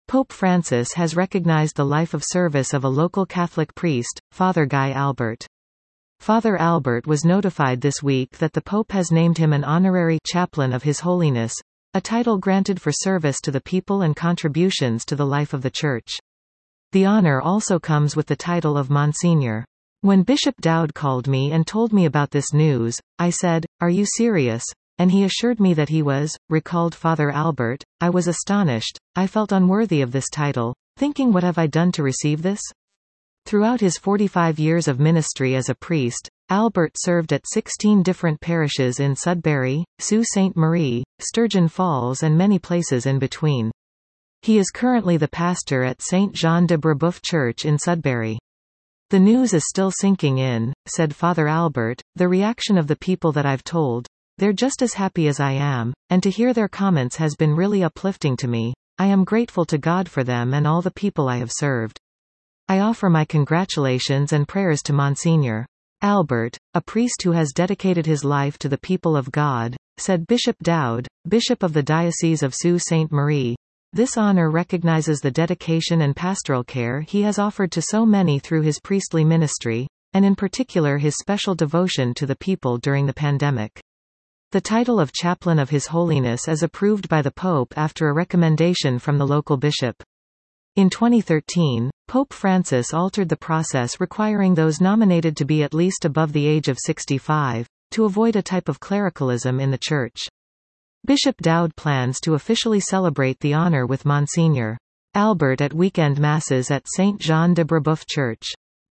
Pope Francis has recognized the life of service of a local Catholic priest, Father Guy Albert. Father Albert was notified this week that the Pope has named him an honorary chaplain of His Holiness, a title granted for service to the people and contributions to the life of the Church. The honor also comes with the title of Monsignor. When Bishop Dowd called me and told me about this news, I said, "Are you serious?" And he assured me that he was, recalled Father Albert. I was astonished. I felt unworthy of this title, thinking, what have I done to receive this? Throughout his 45 years of ministry as a priest, Albert served at 16 different parishes in Sudbury, Sault Ste. Marie, Sturgeon Falls and many places in between. He is currently the pastor at Saint Jean de Brebeuf Church in Sudbury. "The news is still sinking in," said Father Albert. "The reaction of the people that I've told, they're just as happy as I am, and to hear their comments has been really uplifting to me. I am grateful to God for them and all the people I have served. I offer my congratulations and prayers to Monsignor Albert, a priest who has dedicated his life to the people of God," said Bishop Dowd, Bishop of the Diocese of Sault Ste. Marie. This honor recognizes the dedication and pastoral care he has offered to so many through his priestly ministry, and in particular his special devotion to the people during the pandemic. The title of Chaplain of His Holiness is approved by the Pope after a recommendation from the local bishop. In 2013, Pope Francis altered the process requiring those nominated to be at least above the age of 65, to avoid a type of clericalism in the Church. Bishop Dowd plans to officially celebrate the honor with Monsignor Albert at weekend masses at Saint Jean de Brebeuf Church.